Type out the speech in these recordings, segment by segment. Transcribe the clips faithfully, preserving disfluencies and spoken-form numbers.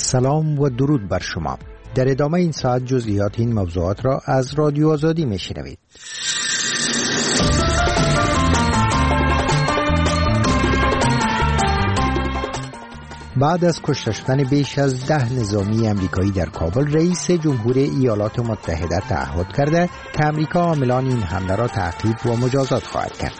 سلام و درود بر شما. در ادامه این ساعت جزئیات این موضوعات را از رادیو آزادی میشنوید. بعد از کشته شدن بیش از ده نظامی امریکایی در کابل، رئیس جمهور ایالات متحده تعهد کرده که امریکا عاملان این حمله را تعقیب و مجازات خواهد کرد.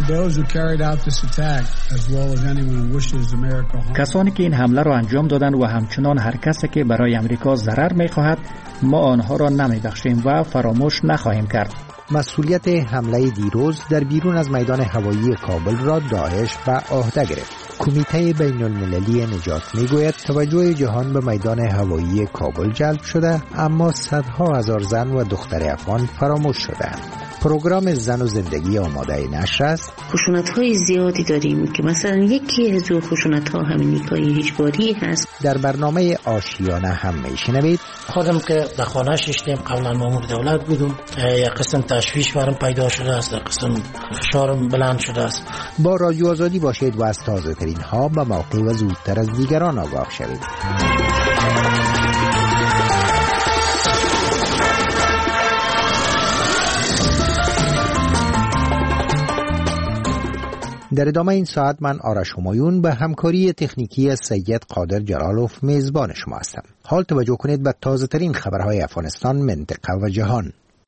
کسانی که این حمله را انجام دادند و همچنان هر کسی که برای امریکا ضرر می‌خواهد، ما آنها را نمی‌بخشیم و فراموش نخواهیم کرد. مسئولیت حمله دیروز در بیرون از میدان هوایی کابل را داعش به عهده گرفت. کمیته بین المللی نجات میگوید توجه جهان به میدان هوایی کابل جلب شده، اما صدها هزار زن و دختر افغان فراموش شدند. پروگرام زن و زندگی آماده نشر است. خشونت‌های زیادی داریم که مثلا یکی از اون خشونت‌ها همین نکاح اجباری هست. در برنامه آشیانه هم میشنوید خودم که در خانه ششتیم، قبلا مامور دولت بودم، یک قسم تشویش برام پیدا شده است، یک قسم فشارم بلند شده است. با رادیو آزادی باشید و از تازه ترین ها به موقع و زودتر از دیگران آگاه شوید. در ادامه این ساعت من آرش همایون به همکاری تکنیکی سید قادر جلالوف میزبان شما هستم. حال توجه کنید به تازه ترین خبرهای افغانستان، منطقه و جهان.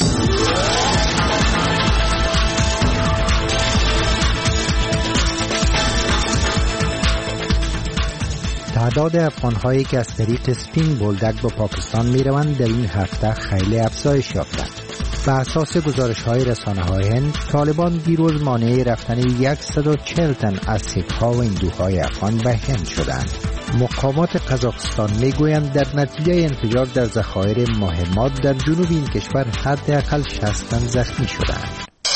تعداد افغان‌هایی که از طریق سپین بولدک به پاکستان می‌روند در این هفته خیلی افزایش یافته. به اساس گزارش‌های رسانه‌های هند، طالبان دیروز مانع رفتن صد و چهل تن از سک‌ها و هندوهای افغان به هند شدند. مقامات قزاقستان میگویند در نتیجه انفجار در ذخایر مهمات در جنوب این کشور حداقل شصت تن زخمی شدند.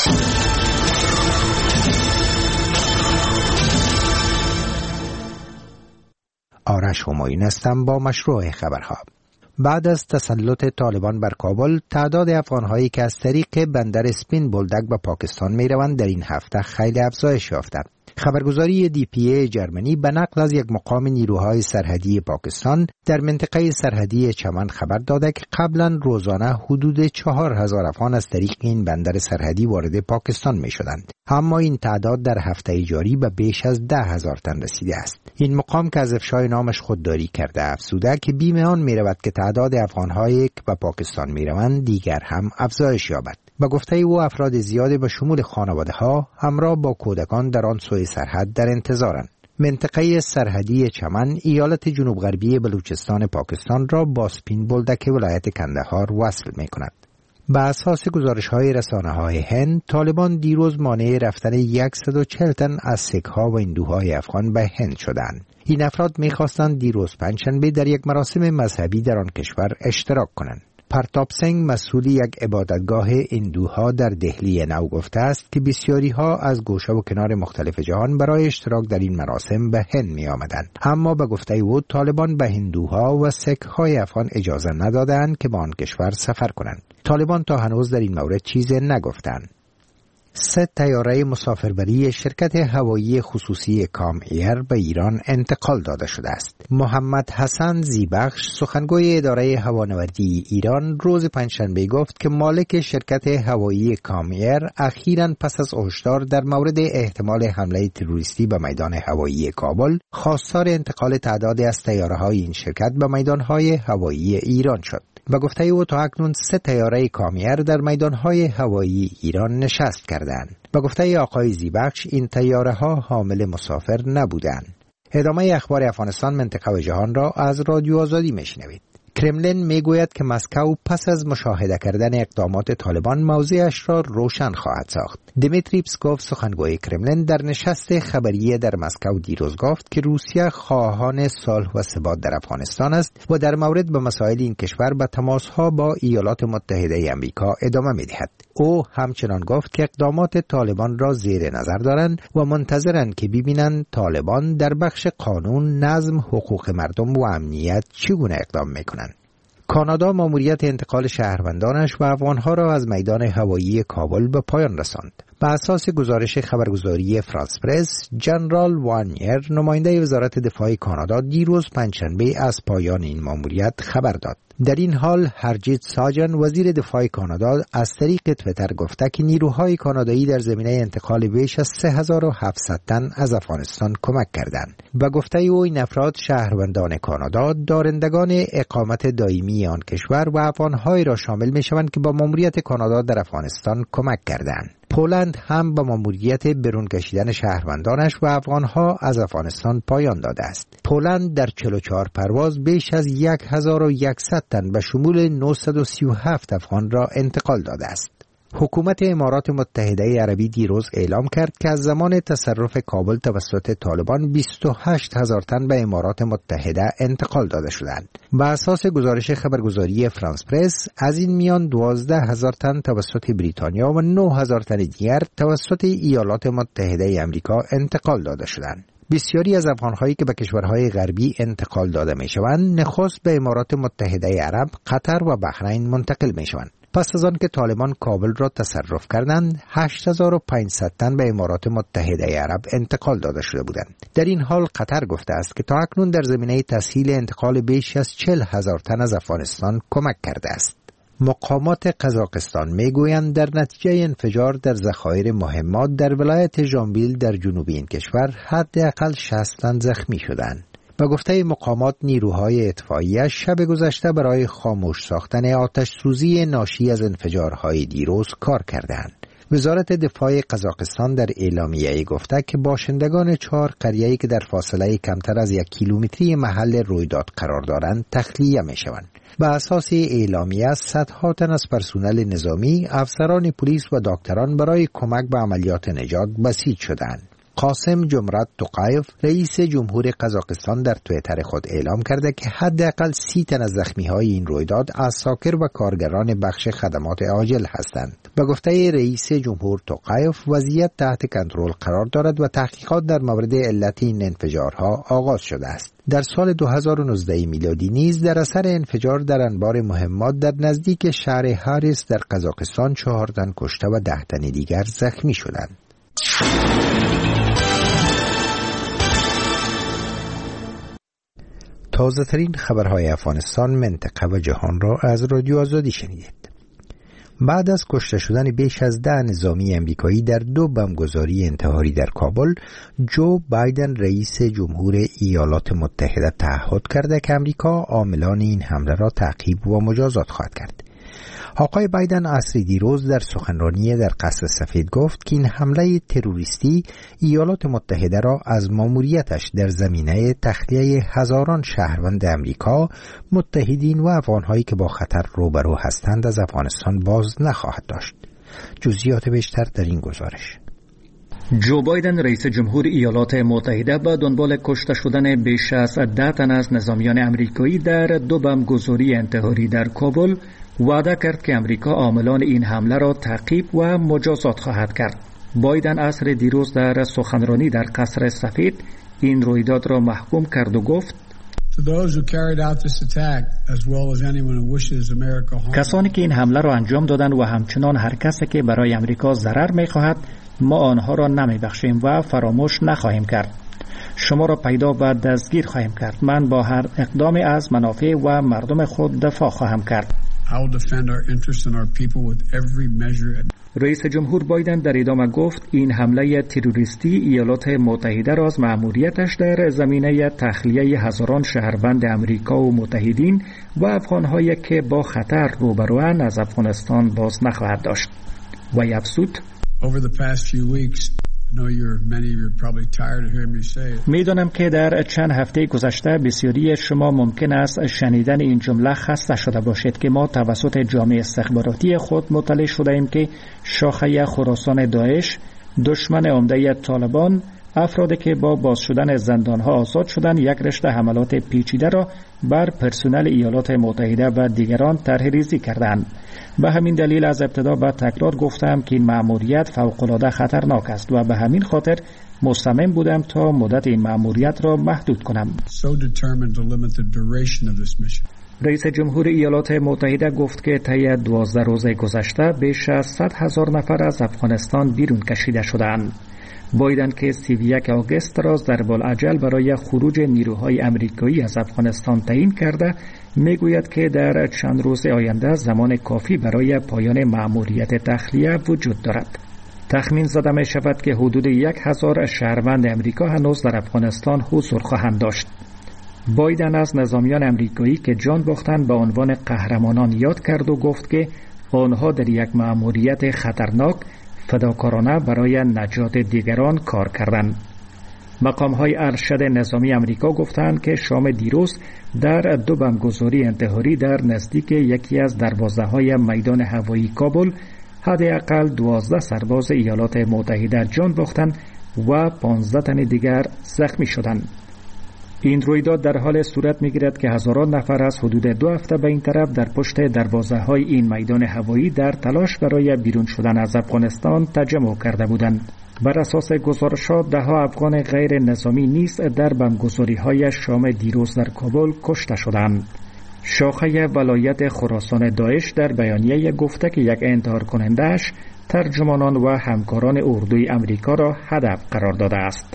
آرش همایون هستم با مشروع خبرها. بعد از تسلط طالبان بر کابل، تعداد افغان‌هایی که از طریق بندر سپین بولدک به پاکستان می‌روند در این هفته خیلی افزایش یافته. خبرگزاری دی پی ای جرمنی به نقل از یک مقام نیروهای سرحدی پاکستان در منطقه سرحدی چمن خبر داده که قبلا روزانه حدود چهار هزار افغان از طریق این بندر سرحدی وارد پاکستان می شدند. اما این تعداد در هفته جاری به بیش از ده هزار تن رسیده است. این مقام که از افشای نامش خودداری کرده افزوده که بیم آن می رود که تعداد افغان‌هایی که به پاکستان می روند دیگر هم افزایش یابد. با گفته او افراد زیادی به شمول خانواده ها همراه با کودکان در آن سوی سرحد در انتظارند. منطقه سرحدی چمن ایالت جنوب غربی بلوچستان پاکستان را با سپین بولدک ولایت کندهار وصل می کند. به اساس گزارش‌های رسانه‌های هند، طالبان دیروز مانع رفتن صد و چهل تن از سک‌ها و هندوهای افغان به هند شدند. این افراد می‌خواستند دیروز پنجشنبه در یک مراسم مذهبی در آن کشور اشتراک کنند. پرتاب سنگ مسئول یک عبادتگاه هندوها در دهلی نو گفته است که بسیاری ها از گوشه و کنار مختلف جهان برای اشتراک در این مراسم به هند می آمدند. اما به گفته او طالبان به هندوها و سک های افغان اجازه ندادند که به آن کشور سفر کنند. طالبان تا هنوز در این مورد چیزی نگفتند. سه طیاره مسافربری شرکت هوایی خصوصی کام ایر به ایران انتقال داده شده است. محمد حسن زیبخش، سخنگوی اداره هوانوردی ایران، روز پنجشنبه گفت که مالک شرکت هوایی کام ایر اخیراً پس از هشدار در مورد احتمال حمله تروریستی به میدان هوایی کابل، خواستار انتقال تعدادی از طیاره‌های این شرکت به میدان‌های هوایی ایران شد. و گفته او تا اکنون سه طیاره کام ایر در میدانهای هوایی ایران نشست کردند. و گفته آقای زیبخش این طیاره ها حامل مسافر نبودند. ادامه اخبار افغانستان، منطقه و جهان را از رادیو آزادی میشنوید. کرملین میگوید که مسکو پس از مشاهده کردن اقدامات طالبان موضعش را روشن خواهد ساخت. دمیتری پسکوف، سخنگوی کرملین، در نشست خبری در مسکو دیروز گفت که روسیه خواهان صلح و ثبات در افغانستان است و در مورد به مسائل این کشور به تماسها با ایالات متحده آمریکا ادامه می‌دهد. او همچنان گفت که اقدامات طالبان را زیر نظر دارند و منتظرند که ببینند طالبان در بخش قانون، نظم، حقوق مردم و امنیت چگونه اقدام می‌کنند. کانادا ماموریت انتقال شهروندانش و افغانها را از میدان هوایی کابل به پایان رساند. بر اساس گزارش خبرگزاری فرانس پرس، جنرال وانیر نماینده وزارت دفاع کانادا دیروز پنجشنبه از پایان این ماموریت خبر داد. در این حال هرجیت ساجن وزیر دفاع کانادا از طریق تویتر گفته که نیروهای کانادایی در زمینه انتقال بیش از سه هزار و هفتصد تن از افغانستان کمک کردند. با گفته او این افراد شهروندان کانادا، دارندگان اقامت دائمی آن کشور و افغان‌هایی را شامل می‌شوند که با ماموریت کانادا در افغانستان کمک کردند. پولند هم با ماموریت برون کشیدن شهروندانش و افغانها از افغانستان پایان داده است. پولند در چهل و چهار پرواز بیش از یک هزار و صد تن به شمول نهصد و سی و هفت افغان را انتقال داده است. حکومت امارات متحده عربی دیروز اعلام کرد که از زمان تصرف کابل توسط طالبان بیست و هشت هزار تن به امارات متحده انتقال داده شدند. بر اساس گزارش خبرگزاری فرانس پرس، از این میان دوازده هزار تن توسط بریتانیا و نه هزار تن دیگر توسط ایالات متحده آمریکا انتقال داده شدند. بسیاری از افغان‌هایی که به کشورهای غربی انتقال داده می‌شوند، نخست به امارات متحده عرب، قطر و بحرین منتقل می‌شوند. پس از آن که طالبان کابل را تصرف کردند، هشت هزار و پانصد تن به امارات متحده عرب انتقال داده شده بودند. در این حال قطر گفته است که تا اکنون در زمینه تسهیل انتقال بیش از چهل هزار تن از افغانستان کمک کرده است. مقامات قزاقستان میگویند در نتیجه انفجار در ذخایر مهمات در ولایت ژامبیل در جنوب این کشور حداقل شصت تن زخمی شدند. به گفته مقامات، نیروهای اطفائیه شب گذشته برای خاموش ساختن آتش سوزی ناشی از انفجارهای دیروز کار کردند. وزارت دفاع قزاقستان در اعلامیه‌ای گفته که باشندگان چهار قریه‌ای که در فاصله کمتر از یک کیلومتری محل رویداد قرار دارند تخلیه می‌شوند. به اساس اعلامیه، صدها تن از پرسنل نظامی، افسران پلیس و دکتران برای کمک به عملیات نجات بسیج شدند. قاسم جمرات توقایف، رئیس جمهور قزاقستان، در توییتر خود اعلام کرده که حداقل سی تن از زخمی‌های این رویداد عساکر و کارگران بخش خدمات عاجل هستند. به گفته رئیس جمهور توقایف، وضعیت تحت کنترل قرار دارد و تحقیقات در مورد علت این انفجارها آغاز شده است. در سال دو هزار و نوزده میلادی نیز در اثر انفجار در انبار مهمات در نزدیک شهر هاریس در قزاقستان چهار تن کشته و ده تن دیگر زخمی شدند. تازه ترین خبرهای افغانستان، منطقه و جهان را از رادیو آزادی شنیدید. بعد از کشته شدن بیش از ده نظامی امریکایی در دو بمبگذاری انتحاری در کابل، جو بایدن رئیس جمهور ایالات متحده تعهد کرده که امریکا عاملان این حمله را تعقیب و مجازات خواهد کرد. آقای بایدن عصر دیروز در سخنرانی در قصر سفید گفت که این حمله تروریستی ایالات متحده را از ماموریتش در زمینه تخلیه هزاران شهروند امریکا، متحدین و افغانهایی که با خطر روبرو هستند از افغانستان باز نخواهد داشت. جزئیات بیشتر در این گزارش. جو بایدن رئیس جمهور ایالات متحده با دنبال کشته شدن بیش از ده تن از نظامیان امریکایی در دو بمبگذاری انتحاری در کابل وعده کرد که امریکا عاملان این حمله را تعقیب و مجازات خواهد کرد. بایدن عصر دیروز در سخنرانی در قصر سفید این رویداد را محکوم کرد و گفت کسانی که این حمله را انجام دادند و همچنان هر کسی که برای امریکا ضرر می‌خواهد، ما آنها را نمی‌بخشیم و فراموش نخواهیم کرد. شما را پیدا و دستگیر خواهیم کرد. من با هر اقدامی از منافع و مردم خود دفاع خواهم کرد. رئیس جمهور بایدن در ادامه گفت این حمله تروریستی ایالات متحده را از مأموریتش در زمینه تخلیه هزاران شهروند امریکا و متحدین و افغانهایی که با خطر روبروان از افغانستان باز نخواهد داشت. و افزود میدانم که در چند هفته گذشته بسیاری شما ممکن است شنیدن این جمله خسته شده باشید که ما توسط جامعه استخباراتی خود مطلع شده ایم که شاخه خراسان داعش، دشمن عمده طالبان، افرادی که با باز شدن زندانها آزاد شدن یک رشته حملات پیچیده را بر پرسنل ایالات متحده و دیگران طرح ریزی کردند. به همین دلیل از ابتدا با تکرار گفتم که این مأموریت فوق‌العاده خطرناک است و به همین خاطر مصمم بودم تا مدت این مأموریت را محدود کنم. رئیس جمهور ایالات متحده گفت که طی دوازده روز گذشته بیش از صد هزار نفر از افغانستان بیرون کشیده شدند. بایدن که سی و یک آگوست را ضرب‌الاجل برای خروج نیروهای امریکایی از افغانستان تعیین کرده، میگوید که در چند روز آینده زمان کافی برای پایان مأموریت تخلیه وجود دارد. تخمین زده می شود که حدود یک هزار شهروند امریکا هنوز در افغانستان حضور خواهند داشت. بایدن از نظامیان امریکایی که جان باختند به عنوان قهرمانان یاد کرد و گفت که آنها در یک مأموریت خطرناک فداکارانه برای نجات دیگران کار کردند. مقام‌های ارشد نظامی امریکا گفتند که شام دیروز در دو بمبگذاری انتحاری در نزدیک یکی از دروازه‌های میدان هوایی کابل حداقل دوازده سرباز ایالات متحده جان باختند و پانزده تن دیگر زخمی شدند. این رویداد در حال صورت می‌گیرد که هزاران نفر از حدود دو هفته به این طرف در پشت دروازه‌های این میدان هوایی در تلاش برای بیرون شدن از افغانستان تجمع کرده بودند. بر اساس گزارشات ده‌ها افغان غیر نظامی نیز در بمبگذاری‌های شام دیروز در کابل کشته شدند. شاخه ولایت خراسان داعش در بیانیه گفته که یک انتحار کننده‌اش ترجمانان و همکاران اردوی امریکا را هدف قرار داده است.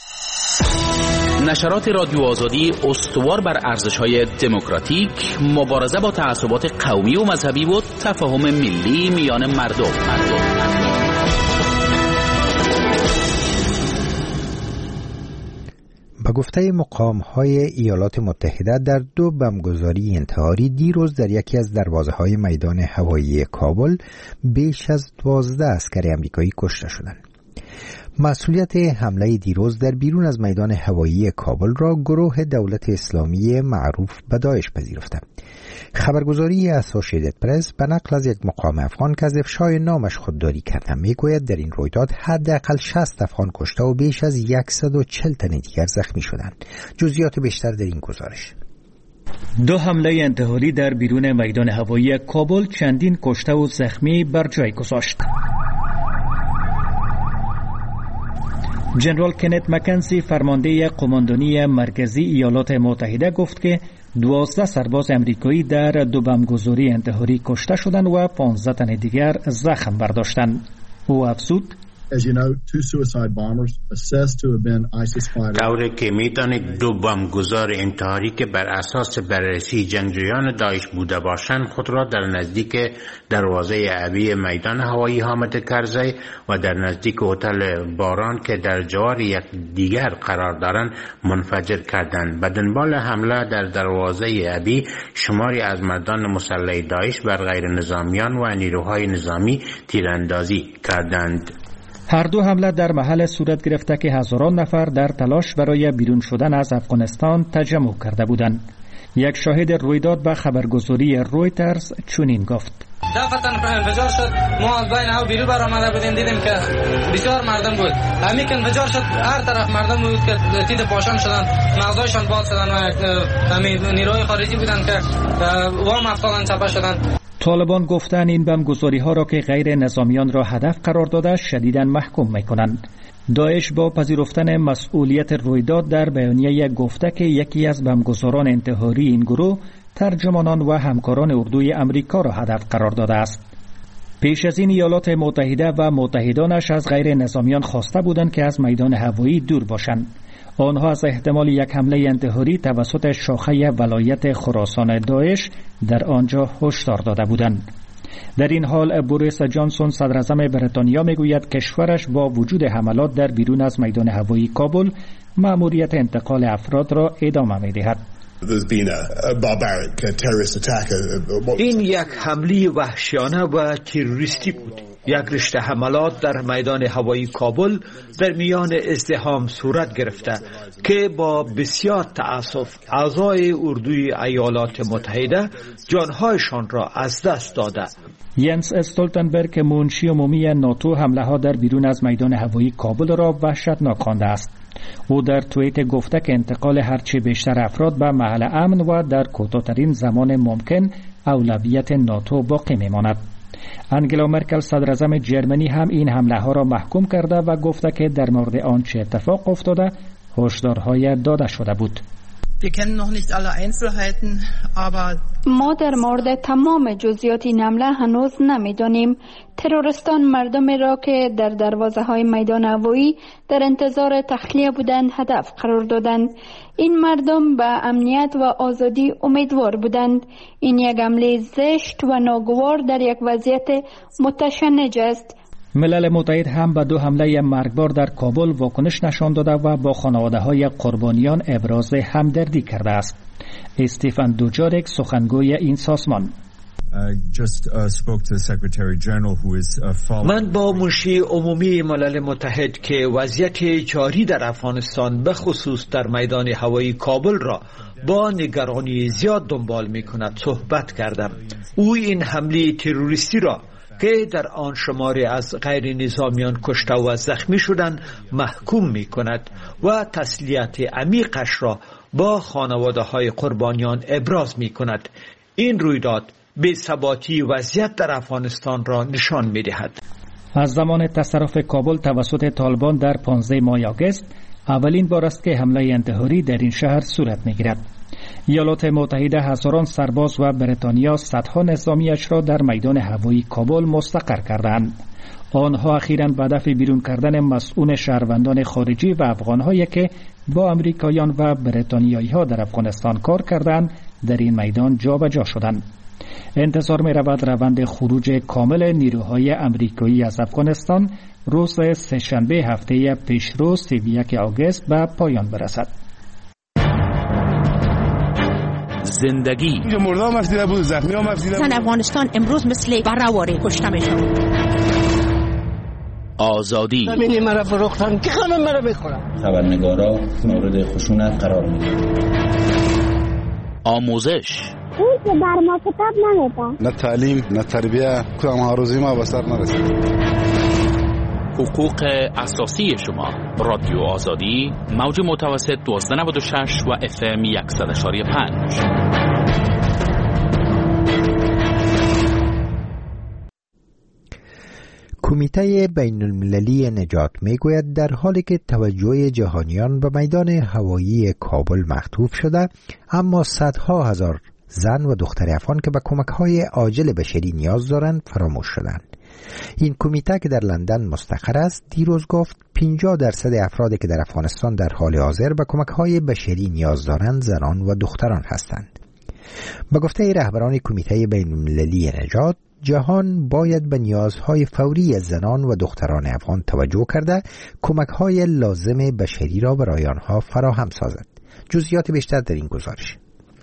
نشرات رادیو آزادی استوار بر ارزش‌های دموکراتیک، مبارزه با تعصبات قومی و مذهبی و تفاهم ملی میان مردم. به گفته مقام‌های ایالات متحده در دو بمبگذاری انتحاری دیروز در یکی از دروازه‌های میدان هوایی کابل بیش از دوازده عسکر آمریکایی کشته شدند. مسئولیت حمله دیروز در بیرون از میدان هوایی کابل را گروه دولت اسلامی معروف به داعش پذیرفته. خبرگزاری اسوسییتد پرس به نقل از یک مقام افغان که از افشای نامش خودداری کرده میگوید در این رویداد حداقل شصت افغان کشته و بیش از صد و چهل تن دیگر زخمی شدند. جزئیات بیشتر در این گزارش. دو حمله انتحاری در بیرون میدان هوایی کابل چندین کشته و زخمی بر جای گذاشت. جنرال کنت مکنزی فرمانده قماندانی مرکزی ایالات متحده گفت که دوازده سرباز امریکایی در دو بمبگذاری انتحاری کشته شدند و پانزده تن دیگر زخم برداشتند. او افزود: As you know, two suicide bombers assessed to have been ISIS fighters. طوری که می‌دانید دو بمبگذار انتحاری که بر اساس بررسی جنگجویان داعش بوده باشند خود را در نزدیک دروازه ابی میدان هوایی حامد کرزی و در نزدیک هتل باران که در جوار یک دیگر قرار دارند منفجر کردند. به دنبال حمله در دروازه ابی شماری از مردان مسلح داعش بر غیر نظامیان و نیروهای نظامی تیراندازی کردند. هر دو حمله در محل صورت گرفته که هزاران نفر در تلاش برای بیرون شدن از افغانستان تجمع کرده بودند. یک شاهد رویداد به خبرگزاری رویترز چنین گفت: دفتن انفجار شد، ما از بین او بیرون برآمده بودیم، دیدیم که بسیار مردم بود. همین که انفجار شد هر طرف مردم بود که تید پاشان شدن، مغزایشان باد شدن و همین نیروهای خارجی بودن که وام افتادن چپه شدن. طالبان گفتن این بمبگذاری ها را که غیر نظامیان را هدف قرار داده شدیداً محکوم میکنند. داعش با پذیرفتن مسئولیت رویداد در بیانیه گفته که یکی از بمبگذاران انتحاری این گروه ترجمانان و همکاران اردوی امریکا را هدف قرار داده است. پیش از این ایالات متحده و متحدانش از غیر نظامیان خواسته بودند که از میدان هوایی دور باشند. آنها از احتمال یک حمله انتحاری توسط شاخه ولایت خراسان داعش در آنجا هشدار داده بودند. در این حال بوریس جانسون صدر اعظم بریتانیا میگوید کشورش با وجود حملات در بیرون از میدان هوایی کابل مأموریت انتقال افراد را ادامه می‌دهد. این یک حمله وحشیانه و تروریستی بود. یک رشته حملات در میدان هوایی کابل در میان ازدحام صورت گرفته که با بسیار تأسف اعضای اردوی ایالات متحده جانهایشان را از دست داده. ینس استولتنبرگ منشی عمومی ناتو حمله ها در بیرون از میدان هوایی کابل را وحشتناک خوانده است. او در توییت گفته که انتقال هرچه بیشتر افراد به محل امن و در کوتاه‌ترین زمان ممکن اولویت ناتو باقی میماند. انگلا مرکل صدر اعظم جرمنی هم این حمله ها را محکوم کرده و گفته که در مورد آنچه اتفاق افتاده هشدارهای داده شده بود. ما در مورد تمام جزئیات این حمله هنوز نمیدانیم. تروریستان مردمی را که در دروازه های میدان هوایی در انتظار تخلیه بودند هدف قرار دادند. این مردم به امنیت و آزادی امیدوار بودند. این یک حمله زشت و ناگوار در یک وضعیت متشنج است. ملل متحد هم به دو حمله مرگبار در کابل واکنش نشان داده و با خانواده های قربانیان ابراز همدردی کرده است. استیفن دوجارک سخنگوی این سازمان: من با منشی عمومی ملل متحد که وضعیت جاری در افغانستان به خصوص در میدان هوایی کابل را با نگرانی زیاد دنبال می کند صحبت کردم. او این حمله تروریستی را که در آن شماری از غیر نظامیان کشته و زخمی شدند محکوم می کند و تسلیت عمیقش را با خانواده های قربانیان ابراز می کند. این رویداد بی‌ثباتی وضعیت در افغانستان را نشان می دهد. از زمان تصرف کابل توسط طالبان در پانزده ماه آگوست اولین بار است که حمله انتحاری در این شهر صورت می گیرد. ایالات متحده هزاران سرباز و بریتانیا صدها نظامیش را در میدان هوایی کابل مستقر کردند. آنها اخیراً به هدف بیرون کردن مسئول شهروندان خارجی و افغانهایی که با امریکاییان و بریتانیایی ها در افغانستان کار کردند در این میدان جابجا شدند. انتظار می رود روند خروج کامل نیروهای امریکایی از افغانستان روز سه‌شنبه هفته پیشرو سی و یک آگوست به پایان برسد. زندگی مردم مفسیده بود، زخمی ها مفسیده بود. افغانستان امروز مثل برآواره کشته میشه. آزادی ببینی مرا فروختن که خانم مرا بخورم. خبرنگارا مورد خشونت قرار میدن. آموزش اون که بر ما کتاب نمیده. نه تعلیم نه تربیه کدام هاروزی ما به سر نرسید. حقوق اساسی شما. رادیو آزادی موج متوسط دوازده نود و شش و اف ام صد و پنج. کمیته بین المللی نجات میگوید در حالی که توجه جهانیان به میدان هوایی کابل مخطوف شده، اما صدها هزار زن و دختر افغان که به کمک‌های عاجل بشری نیاز دارند فراموش شدند. این کمیته که در لندن مستقر است دیروز گفت پنجاه درصد افرادی که در افغانستان در حال حاضر به کمک‌های بشری نیاز دارند زنان و دختران هستند. به گفته رهبران کمیته بین المللی نجات، جهان باید به نیازهای فوری زنان و دختران افغان توجه کرده کمک‌های لازم بشری را برای آنها فراهم سازد. جزئیات بیشتر در این گزارش.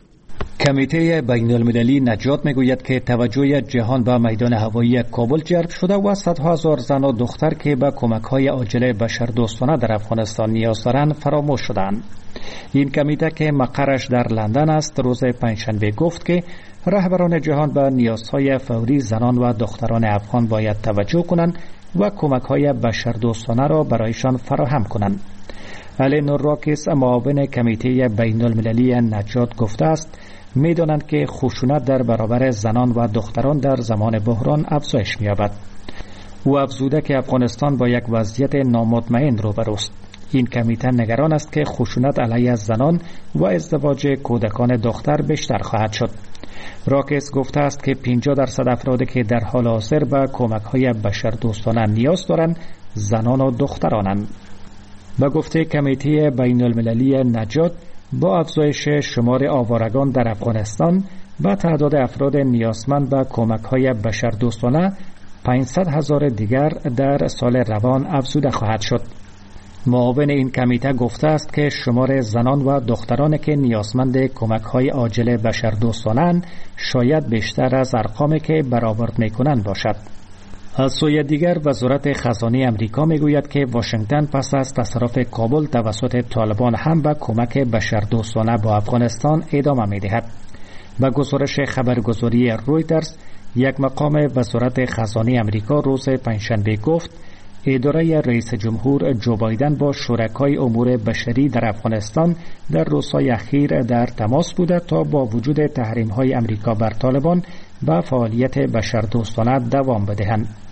کمیته بین المللی نجات میگوید که توجه جهان به میدان هوایی کابل جلب شده و صدها هزار زن و دختر که به کمک‌های عاجل بشردوستانه در افغانستان نیاز دارند فراموش شدند. این کمیته که مقرش در لندن است روز پنجشنبه گفت که رهبران جهان به نیازهای فوری زنان و دختران افغان باید توجه کنند و کمک‌های بشردوستانه را برایشان فراهم کنند. الینور راکس معاون کمیته بین المللی نجات گفته است می‌دانند که خشونت در برابر زنان و دختران در زمان بحران افزایش می‌یابد. او افزوده که افغانستان با یک وضعیت نامطمئن روبروست. این کمیته نگران است که خشونت علیه زنان و ازدواج کودکان دختر بیشتر خواهد شد. راکس گفته است که پنجاه درصد افرادی که در حال حاضر به کمک‌های بشردوستانه نیاز دارند زنان و دخترانند. به گفته کمیته بین المللی نجات، با افزایش شمار آوارگان در افغانستان و تعداد افراد نیازمند به کمک‌های بشردوستانه پانصد هزار دیگر در سال روان افزوده خواهد شد. معاون این کمیته گفته است که شمار زنان و دخترانی که نیازمند کمک‌های عاجل بشردوستانه شاید بیشتر از ارقامی که برآورد می‌کنند باشد. از سوی دیگر وزارت خزانه امریکا میگوید که واشنگتن پس از تصرف کابل توسط طالبان هم به کمک بشردوستانه با افغانستان ادامه می‌دهد. به گزارش خبرگزاری رویترز، یک مقام وزارت خزانه امریکا روز پنجشنبه گفت اداره رئیس جمهور جو بایدن با شرکای امور بشری در افغانستان در روزهای اخیر در تماس بوده تا با وجود تحریم‌های امریکا بر طالبان به فعالیت بشردوستانه دوام بدهند.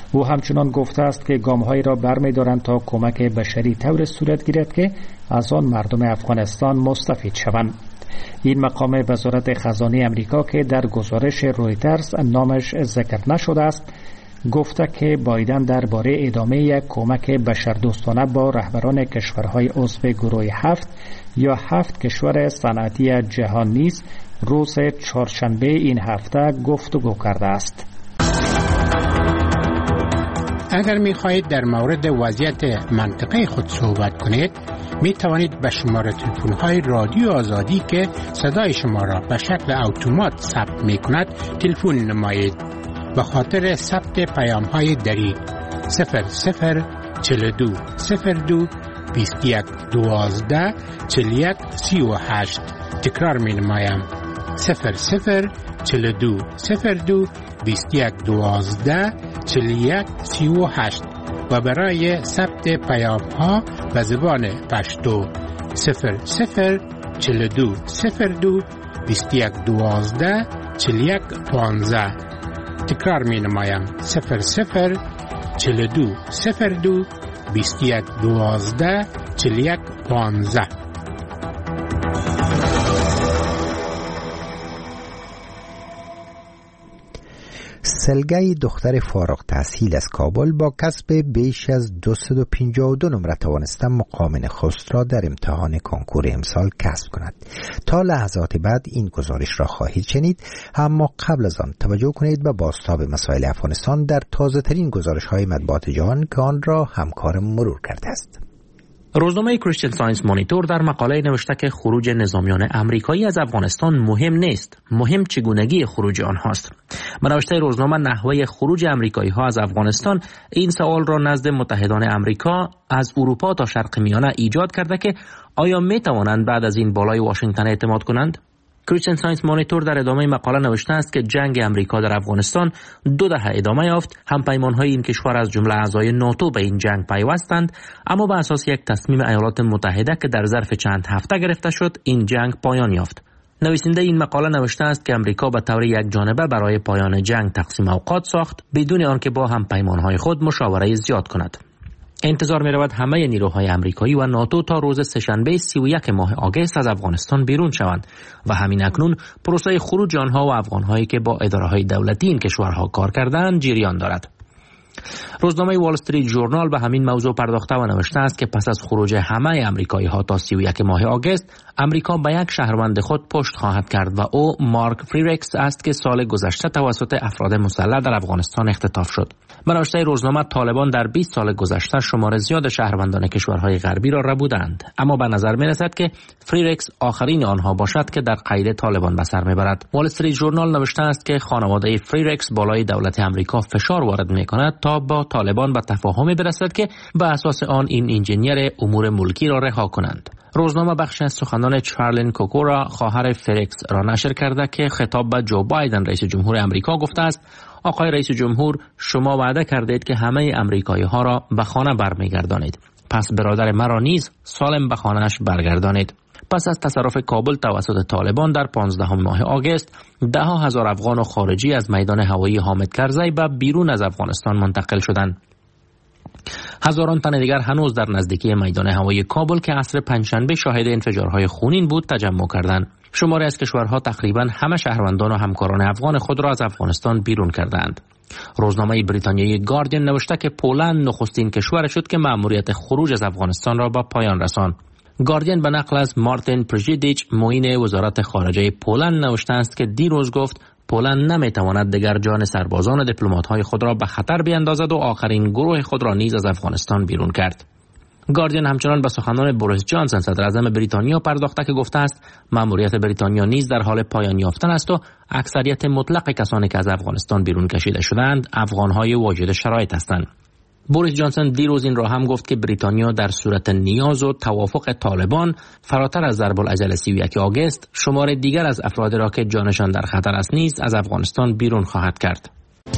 او همچنان گفته است که گام‌هایی را برمی‌دارند تا کمک بشری طور صورت گیرد که از آن مردم افغانستان مستفید شوند. این مقام وزارت خزانه امریکا که در گزارش رویترز نامش ذکر نشده است گفته که بایدن درباره ادامه یک کمک بشردوستانه با رهبران کشورهای عضو گروه هفت یا هفت کشور صنعتی جهان نیز روز چهارشنبه این هفته گفتگو کرده است. اگر می خواهید در مورد وضعیت منطقه خود صحبت کنید می توانید به شماره تلفن های رادیو آزادی که صدای شما را به شکل اتومات ثبت می کند تلفن نمایید. به خاطر ثبت پیام های دری صفر صفر چهل و دو صفر دو بیست و یک دوازده چهل و یک سی و هشت تکرار می نمایم صفر صفر چهل و دو صفر دو بیست و یک دوازده چهل و یک سی و هشت و برای ثبت پیام ها به زبان پشتو صفر صفر چهل و دو صفر دو بیست و یک دوازده چهل و یک پانزده تکرار می نمایم صفر صفر چهل و دو صفر دو بیست و یک دوازده چهل و یک پانزده. سلگی دختر فارغ تحصیل از کابل با کسب بیش از دویست و پنجاه و دو نمره توانسته مقام نخست را در امتحان کنکور امسال کسب کند. تا لحظات بعد این گزارش را خواهید شنید، اما قبل از آن توجه کنید به بازتاب مسائل افغانستان در تازه ترین گزارش های مطبوعات جهان که آن را همکارم مرور کرده است. روزنامه کریستین ساینس مانیتور در مقاله نوشته که خروج نظامیان امریکایی از افغانستان مهم نیست، مهم چگونگی خروج آنهاست. به نوشته روزنامه نحوه خروج امریکایی ها از افغانستان این سوال را نزد متحدان امریکا از اروپا تا شرق میانه ایجاد کرده که آیا می توانند بعد از این بالای واشنگتن اعتماد کنند؟ کریستین ساینس مانیتور در ادامه مقاله نوشته است که جنگ امریکا در افغانستان دو دهه ادامه یافت. همپیمان‌های این کشور از جمله اعضای ناتو به این جنگ پیوستند، اما بر اساس یک تصمیم ایالات متحده که در ظرف چند هفته گرفته شد این جنگ پایان یافت. نویسنده این مقاله نوشته است که امریکا به طور یک جانبه برای پایان جنگ تقسیم اوقات ساخت بدون آنکه با همپیمان‌های خود مشاوره زیاد کند. انتظار می رود همه نیروهای امریکایی و ناتو تا روز سه‌شنبه سی و یک ماه آگوست از افغانستان بیرون شوند و همین اکنون پروسه خروج آنها و افغانهایی که با اداره‌های دولتی این کشورها کار کردند جریان دارد. روزنامه وال استریت ژورنال به همین موضوع پرداخته و نوشته است که پس از خروج همه امریکایی ها تا سی و یک ماه آگوست، امریکا به یک شهروند خود پشت خواهد کرد و او مارک فریرکس است که سال گذشته توسط افراد مسلح در افغانستان اختطاف شد. به نوشته روزنامه طالبان در بیست سال گذشته شمار زیاد شهروندان کشورهای غربی را ربودند، اما به نظر می رسد که فریرکس آخرین آنها باشد که در قید طالبان به سر میبرد. وال استریت ژورنال نوشته است که خانواده فریرکس بالای دولت امریکا فشار وارد می کند تا با طالبان به تفاهمی برسد که به اساس آن این انجینیر امور ملکی را رها کنند. روزنامه بخش از سخنان چارلین کوکورا خواهر فریرکس را نشر کرده که خطاب به جو بایدن رئیس جمهور امریکا گفته است: آقای رئیس جمهور، شما وعده کردید که همه امریکایی ها را به خانه برمیگردانید. پس برادر مرا نیز سالم به خانه‌اش برگردانید. پس از تصرف کابل توسط طالبان در پانزدهم ماه آگوست، ده ها هزار افغان و خارجی از میدان هوایی حامد کرزی به بیرون از افغانستان منتقل شدند. هزاران تن دیگر هنوز در نزدیکی میدان هوایی کابل که عصر پنجشنبه شاهد انفجارهای خونین بود تجمع کردند. شماری از کشورها تقریبا همه شهروندان و همکاران افغان خود را از افغانستان بیرون کردند. روزنامه بریتانیایی گاردین نوشته که پولند نخستین کشور شد که مأموریت خروج از افغانستان را به پایان رساند. گاردین به نقل از مارتین پرژیدیچ معین وزارت خارجه پولند نوشته است که دیروز گفت پولند نمیتواند دیگر جان سربازان و دیپلمات‌های خود را به خطر بیندازد و آخرین گروه خود را نیز از افغانستان بیرون کرد. گاردین همچنان به سخنان بوریس جانسون صدر اعظم بریتانیا پرداخته که گفته است مأموریت بریتانیا نیز در حال پایان یافتن است و اکثریت مطلق کسانی که از افغانستان بیرون کشیده شدند افغان‌های واجد شرایط هستند. بوریس جانسون دیروز این را هم گفت که بریتانیا در صورت نیاز و توافق طالبان فراتر از ضرب العجل سی و یک آگوست شمار دیگر از افرادی را که جانشان در خطر است نیز از افغانستان بیرون خواهد کرد.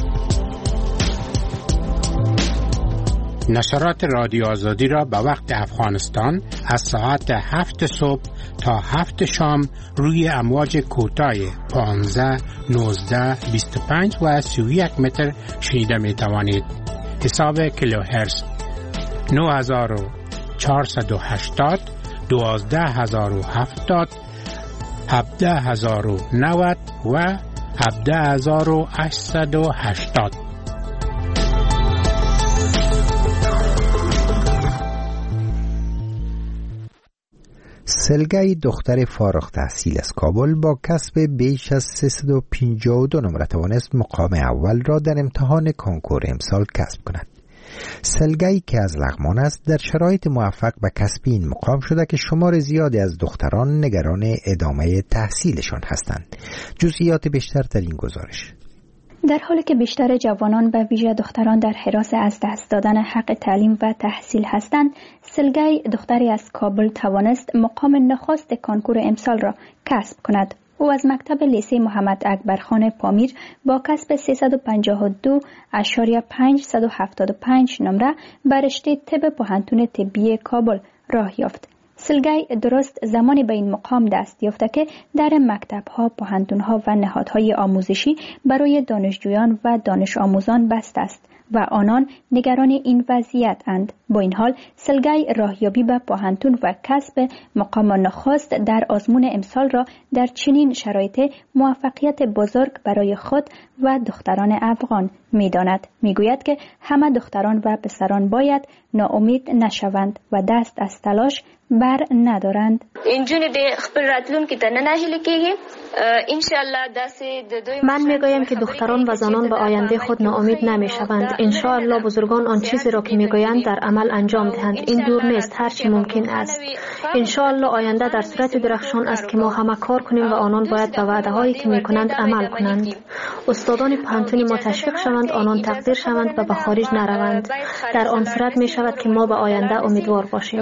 نشرات رادیو آزادی را به وقت افغانستان از ساعت هفت صبح تا هفت شام روی امواج کوتاه پانزده، نوزده، بیست و پنج و سی و یک متر شنیده می توانید. حساب کیلوهرتز نه هزار و چهارصد و هشتاد، دوازده هزار و هفتاد، هفده هزار و نود و هفده هزار و هشتصد و هشتاد. سلگای دختر فارغ تحصیل از کابل با کسب بیش از سیصد و پنجاه و دو نمره توانست مقام اول را در امتحان کنکور امسال کسب کند. سلگای که از لغمان است در شرایط موفق به کسب این مقام شده که شمار زیادی از دختران نگران ادامه تحصیلشان هستند. جزئیات بیشتر در این گزارش. در حالی که بیشتر جوانان به ویژه دختران در حراس از دست دادن حق تعلیم و تحصیل هستند، سلگای دختری از کابل توانست مقام نخست کنکور امسال را کسب کند. او از مکتب لیسه محمد اکبرخان پامیر با کسب سیصد و پنجاه و دو اشاریه پانصد و هفتاد و پنج نمره به رشته طب پوهنتون طبی کابل راه یافت. سلگای درست زمانی به این مقام دست یافته که در مکتب‌ها، پوهنتون‌ها و نهادهای آموزشی برای دانشجویان و دانش آموزان بسته است و آنان نگران این وضعیت اند. با این حال سلگای راهیابی به پوهنتون و کسب مقام نخست در آزمون امسال را در چنین شرایط موفقیت بزرگ برای خود و دختران افغان می‌داند. می‌گوید که همه دختران و پسران باید ناامید نشوند و دست از تلاش بر ندارند. اینجوری د خپل راتلونکي ته نه ناهیلي کېږي. ان شاء الله داسې د دوی من میگویم که دختران و زنان به آینده خود ناامید نمیشوند. ان شاء الله بزرگان آن چیزی را که میگویند در عمل انجام دهند. این دور نیست، هر چی ممکن است. ان شاء الله آینده در صورت درخشان است که ما همه کار کنیم و آنان باید به وعده هایی که میکنند عمل کنند. استادان پوهنتون ما تشویق شوند، آنان تقدیر شوند و به خارج نروند. در آن صورت می شود که ما به آینده امیدوار باشیم.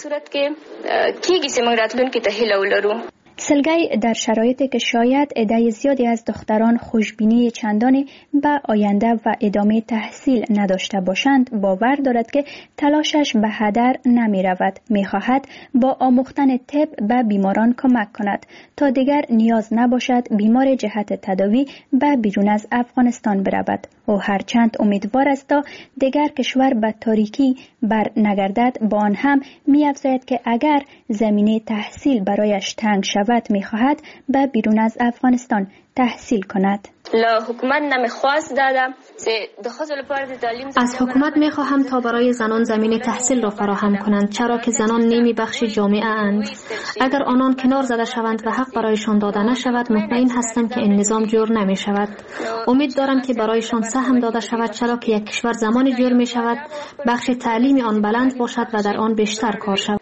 سلگای در شرایطی که شاید عده زیادی از دختران خوشبینی چندانی به آینده و ادامه تحصیل نداشته باشند، باور دارد که تلاشش به هدر نمی رود. می خواهد با آموختن طب به بیماران کمک کند تا دیگر نیاز نباشد بیمار جهت تداوی به بیرون از افغانستان برود. او هرچند امیدوار است تا دیگر کشور به تاریکی بر نگردد، با آن هم می افزاید که اگر زمینه تحصیل برایش تنگ شود می خواهد به بیرون از افغانستان تحصیل کند. از حکومت می خواهم تا برای زنان زمین تحصیل را فراهم کنند، چرا که زنان نیمی بخش جامعه اند. اگر آنان کنار زده شوند و حق برایشان داده نشود، مطمئن هستم که این نظام جور نمی شود. امید دارم که برایشان سهم داده شود، چرا که یک کشور زمانی جور می شود بخش تعلیمی آن بلند باشد و در آن بیشتر کار شود.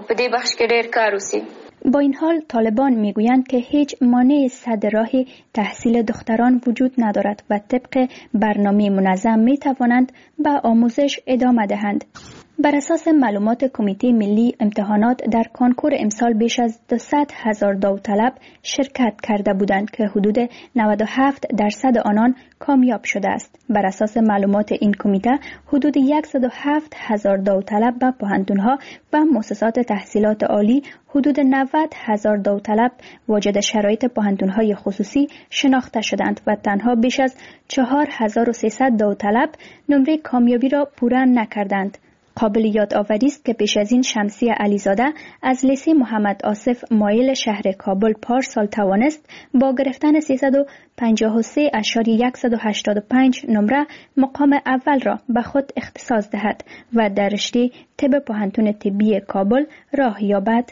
با این حال طالبان میگویند که هیچ مانع سد راه تحصیل دختران وجود ندارد و طبق برنامه منظم می توانند به آموزش ادامه دهند. بر اساس معلومات کمیته ملی امتحانات در کنکور امسال بیش از دویست هزار داوطلب شرکت کرده بودند که حدود نود و هفت درصد آنان کامیاب شده است. بر اساس معلومات این کمیته حدود صد و هفت هزار داوطلب به پوهنتون‌ها و مؤسسات تحصیلات عالی، حدود نود هزار داوطلب واجد شرایط پوهنتون‌های خصوصی شناخته شدند و تنها بیش از چهار هزار و سیصد داوطلب نمره کامیابی را پورا نکردند. قابل یادآوری است که پیش از این شمسی علیزاده از لیسه محمد آصف مایل شهر کابل پارسال توانست با گرفتن سیصد و پنجاه و سه اشاریه صد و هشتاد و پنج نمره مقام اول را به خود اختصاص دهد و در رشته طب پوهنتون طبی کابل راه یابد.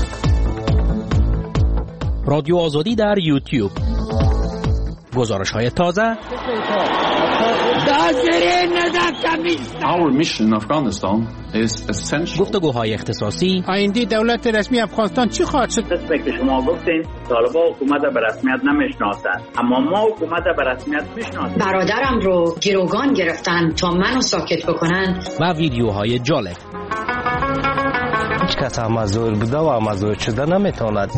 رادیو آزادی در یوتیوب، گزارش های تازه، Our mission in Afghanistan is essential. گفتگوهای اختصاصی. آینده دولت رسمی افغانستان چی خواهد شد؟ مثل که شما گفتین طالبان حکومت به رسمیت نمیشناسند، اما ما حکومت به رسمیت میشناسیم. برادرم رو گروگان گرفتن تا منو ساکت بکنن. و ویدیوهای جالب. هیچ کس مزور بوده و مزور شده نمیتواند.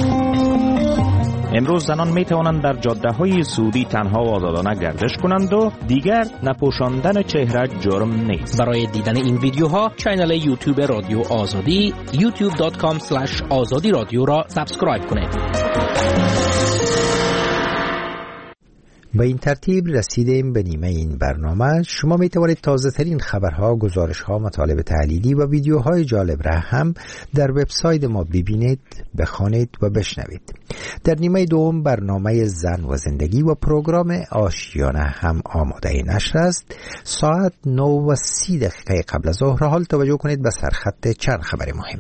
امروز زنان می توانند در جاده های سعودی تنها و آزادانه گردش کنند و دیگر نپوشاندن چهره جرم نیست. برای دیدن این ویدیوها کانال یوتیوب رادیو آزادی یوتیوب دات کام اسلش آزادی رادیو را سابسکرایب کنید. به این ترتیب رسیدیم به نیمه این برنامه. شما می توانید تازه ترین خبرها، گزارشها، مطالب تحلیلی و ویدیوهای جالب را هم در وبسایت ما ببینید، بخوانید و بشنوید. در نیمه دوم برنامه زن و زندگی و پروگرام آشیانه هم آماده نشر است. ساعت نه و سی دقیقه قبل از ظهر. حال توجه کنید به سرخط چند خبر مهم.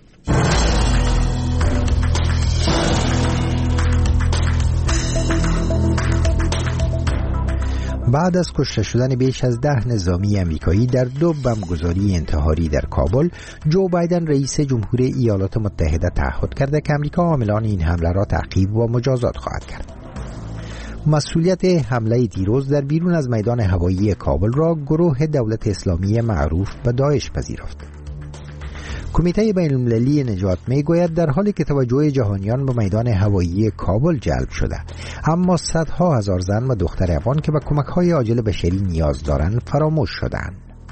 بعد از کشته شدن بیش از ده نظامی امریکایی در دو بمبگذاری انتحاری در کابل، جو بایدن رئیس جمهور ایالات متحده تعهد کرده که امریکا عاملان این حمله را تعقیب و مجازات خواهد کرد. مسئولیت حمله دیروز در بیرون از میدان هوایی کابل را گروه دولت اسلامی معروف به داعش پذیرفت. کمیته بین‌المللی نجات میگوید در حالی که توجه جهانیان به میدان هوایی کابل جلب شده، اما صدها هزار زن و دختر افغان که به کمک‌های عاجل بشری نیاز دارند فراموش شدند.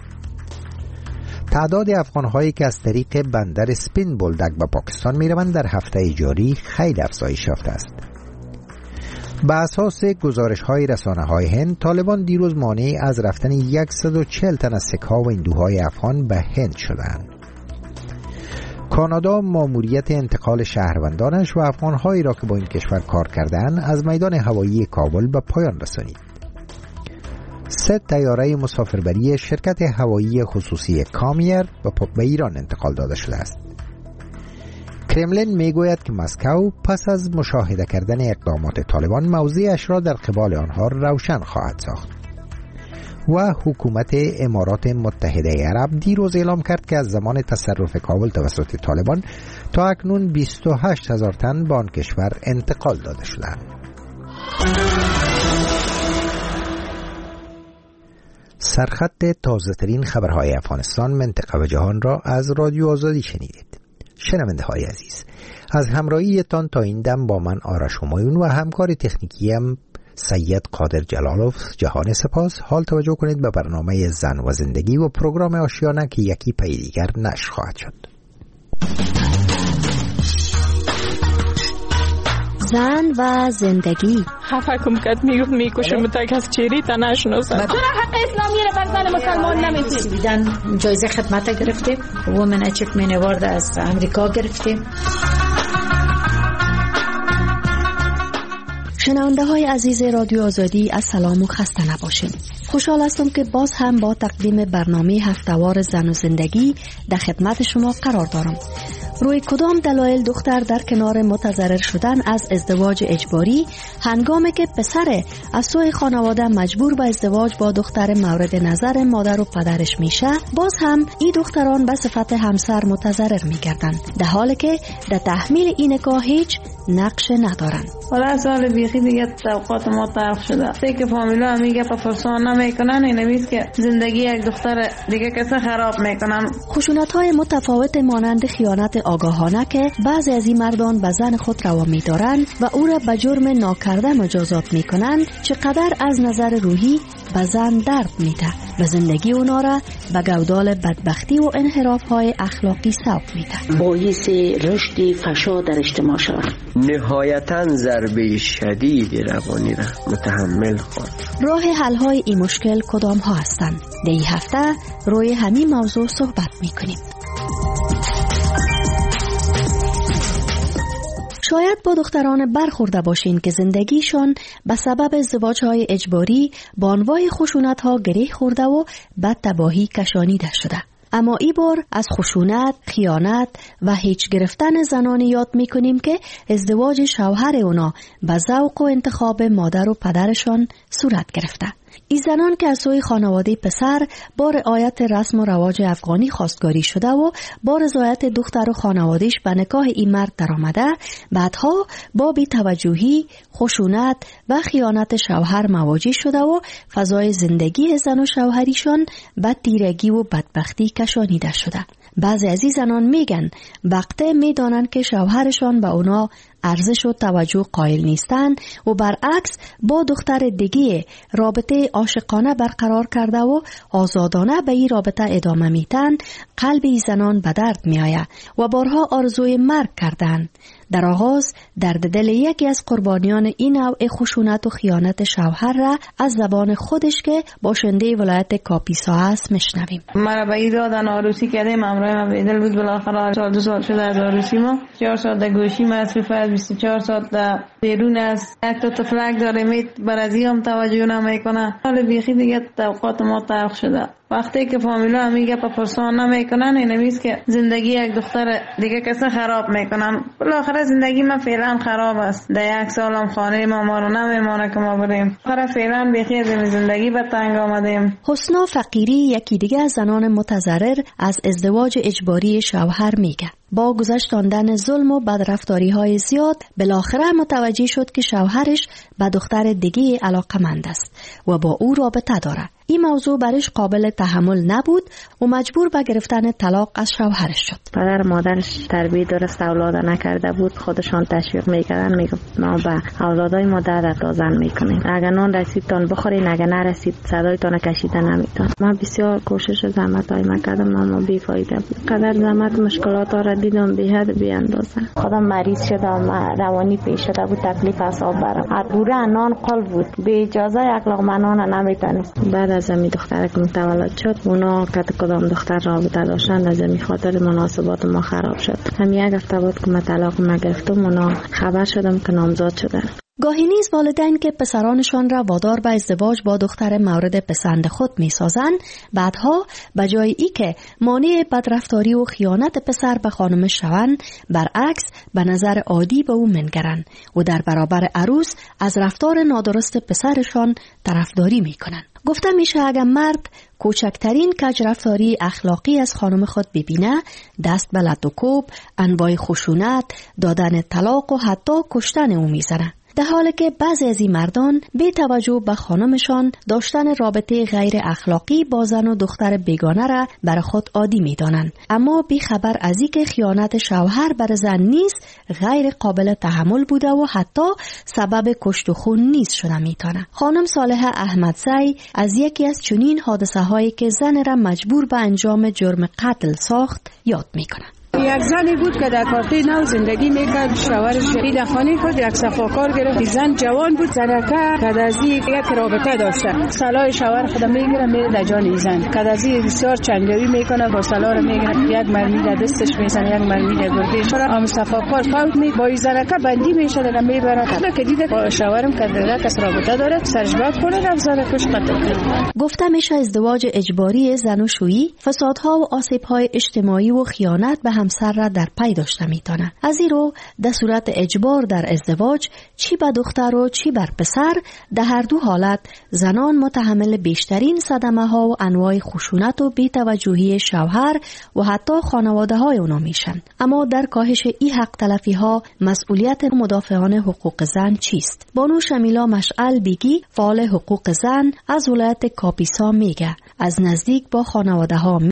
تعداد افغان‌هایی که از طریق بندر اسپین بولدک به پاکستان می‌روند در هفته جاری خیلی افزایش یافته است. به اساس گزارش‌های رسانه‌های هند، طالبان دیروز مانع از رفتن صد و چهل تن از سکه‌ها و هندوهای افغان به هند شدند. کانادا ماموریت انتقال شهروندانش و افغان‌هایی را که با این کشور کار کردند از میدان هوایی کابل به پایان رسانید. سه طیاره مسافربری شرکت هوایی خصوصی کامیر به ایران انتقال داده شده است. کرملین میگوید که مسکو پس از مشاهده کردن اقدامات طالبان موضعش را در قبال آنها روشن خواهد ساخت. و حکومت امارات متحده عرب دیروز اعلام کرد که از زمان تصرف کابل توسط طالبان تا اکنون بیست و هشت هزار تن به آن کشور انتقال داده شدند. سرخط تازه ترین خبرهای افغانستان، منطقه و جهان را از رادیو آزادی شنیدید. شنونده های عزیز، از همراهیتان تا این دم با من آرش همایون و همکار تکنیکیم سید قادر جلالوف جهان سپاس. حال توجه کنید به برنامه زن و زندگی و پروگرام آشیانه که یکی پی دیگر نشر خواهد شد. زن و زندگی. حفکم کد میگفت میکشم تا کس چیری تا نشناسم. چرا حق اسلامی را بر زن مسلمان نمیدید؟ دیدن جایزه خدمت گرفتیم، وومن اچیومنت اوارد از امریکا گرفتیم. شنونده های عزیز رادیو آزادی، السلام و خسته نباشین. خوشحال هستم که باز هم با تقدیم برنامه هفته‌وار زن و زندگی در خدمت شما قرار دارم. روی کدام دلایل دختر در کنار متضرر شدن از ازدواج اجباری، هنگامی که پسر از سوی خانواده مجبور به ازدواج با دختر مورد نظر مادر و پدرش میشه، باز هم این دختران به صفت همسر متضرر میگردند، در حالی که در تحمیل این نکاح هیچ نقش ندارن. حالا سال بیخی دیگه توقعات ما طرف شده. سی که فامیلا هم میگه پفرسان نمیکنن، این نمیست که زندگی یک دختر دیگه کسا خراب میکنن. خشونت‌های متفاوت مانند خیانت آگاهانه که بعضی از این مردان به زن خود روا می‌دارند و او را به جرم ناکرده مجازات میکنند، چقدر از نظر روحی به زن درد میده و زندگی اونا را به گودال بدبختی و انحراف‌های اخلاقی سوق میده. باعث رشد فحشا در اجتماع شود. نهایتاً ضربه شدید روانی را متحمل خواهد. راه حل‌های این مشکل کدام ها هستند؟ در این هفته روی همین موضوع صحبت میکنیم. شاید با دختران برخورده باشین که زندگیشان به سبب ازدواج‌های اجباری با انواع خشونت‌ها گره خورده و بد تباهی کشانیده شده. اما این بار از خشونت، خیانت و هیچ گرفتن زنانی یاد میکنیم که ازدواج شوهر اونا به ذوق و انتخاب مادر و پدرشان صورت گرفته. این زنان که از سوی خانواده پسر با رعایت رسم و رواج افغانی خواستگاری شده و با رضایت دختر و خانوادهش به نکاح این مرد در آمده، بعدها با بی‌توجهی، خشونت و خیانت شوهر مواجه شده و فضای زندگی زن و شوهریشان به تیرگی و بدبختی کشانیده شده. بعضی از این زنان میگن وقته میدانن که شوهرشان به اونا ارزش و توجه قائل نیستند و برعکس با دختر دیگه رابطه عاشقانه برقرار کرده و آزادانه به این رابطه ادامه میتن، قلب این زنان به درد میآید و بارها آرزوی مرگ کردند. در آغاز درد دل یکی از قربانیان این نوع خشونت و خیانت شوهر را از زبان خودش که باشنده ولایت کاپیسا است میشنویم. مرا به این دادن عروسی کردیم، امرای من بیدل بود، بالاخره سال دو سال شده از عروسی ما، چهار سال در گوشی مصرف از بیست و چهار سال در بیرون است، یک تا تفلک داره میت بر از هم توجه نمیکنه. حال بیخی دیگه توقعات ما تلخ شده. وقتی که فامیلا هم میگه پرسان نمیکنن، این نمیست که زندگی یک دختر دیگه کسی خراب میکنن. بالاخره زندگی ما فعلا خراب است. در یک سال هم خانه ما ما رو نمیمانه که ما بریم. آخر فعلا بیخی از زندگی به تنگ آمدیم. حسنا فقیری یکی دیگه از زنان متضرر از ازدواج اجباری شوهر میگه. با گذشتاندن ظلم و بدرفتاری های زیاد بالاخره متوجه شد که شوهرش به دختر دیگه علاقمند است و با او رابطه داره. این موضوع برش قابل تحمل نبود و مجبور به گرفتن طلاق از شوهرش شد. پدر مادرش تربیت درست اولاد نکرده بود، خودشان تشویق میکردن، میگفت ما به اولادای ما درد دازن میکنیم، اگر نان رسید تان بخورین، اگر نرسید صدای تان کشیده نمیتون. ما بسیار کوشش و زحمت های میکردم اما بی فایده بود. قدر زحمت مشکلات را دیدم بی حد بی اندازه. خودم مریض شدم، روانی پیش شده بود، تکلیف اعصاب برام. عبوره نان قل بود، به اجازه یک لقمه نان نمیتونست. بعد از می دختر که متولد شد، اونا که کدام دختر رابطه داشتن، از این خاطر مناسبات ما خراب شد. هم یک هفته بود که من طلاق ما گرفتم، اونا خبر شدم که نامزاد شدن. گاهی نیز والدین که پسرانشان را وادار به ازدواج با دختر مورد پسند خود می سازند، بعدها به جای ای که مانع بدرفتاری و خیانت پسر به خانم شوند، برعکس به نظر عادی به او منگرند و در برابر عروس از رفتار نادرست پسرشان طرفداری می کنند. گفته میشه اگر مرد کوچکترین کج رفتاری اخلاقی از خانم خود ببینه، دست به لط و کوب، انواع خشونت، دادن طلاق و حتی کشتن او میزنه. در حالی که بعضی از این مردان بی توجه به خانمشان داشتن رابطه غیر اخلاقی با زن و دختر بیگانه را بر خود عادی می دانند، اما بی خبر از این که خیانت شوهر بر زن نیست غیر قابل تحمل بوده و حتی سبب کشت و خون نیز شده می تانه. خانم صالحه احمدزی از یکی از چنین حادثه هایی که زن را مجبور به انجام جرم قتل ساخت یاد می کنند. یک زنی بود که در کارته نو زندگی میکرد، شوهرش این خانه خود یک صفاکار گرفت. زن جوان بود، زنکه کدازی یک رابطه داشته. سلاح شوهر خود میگیره میره در جان زن. کدازی بسیار چنگوی میکنه، با سلاح رو میگیره، یک مرمی در دستش میزنه، یک مرمی در گردنش. ام صفاکار فوت می با زنکه بندی میشه در میبره. حالا که دیده شوهرم که کس رابطه داره، سرش باد کنه رفت زنکش قتل کنه. گفته میشه ازدواج اجباری زناشویی فسادها و آسیب‌های اجتماعی و خیانت به همسر را در پی داشته میتونه. از این رو در صورت اجبار در ازدواج چی به دختر و چی بر پسر، در هر دو حالت زنان متحمل بیشترین صدمه ها و انواع خشونت و بی‌توجهی شوهر و حتی خانواده های اونا میشن. اما در کاهش این حق تلفی ها مسئولیت مدافعان حقوق زن چیست؟ بانو شمیلا مشعل بیگی، فعال حقوق زن از ولایت کاپیسا میگه از نزدیک با خانواده ها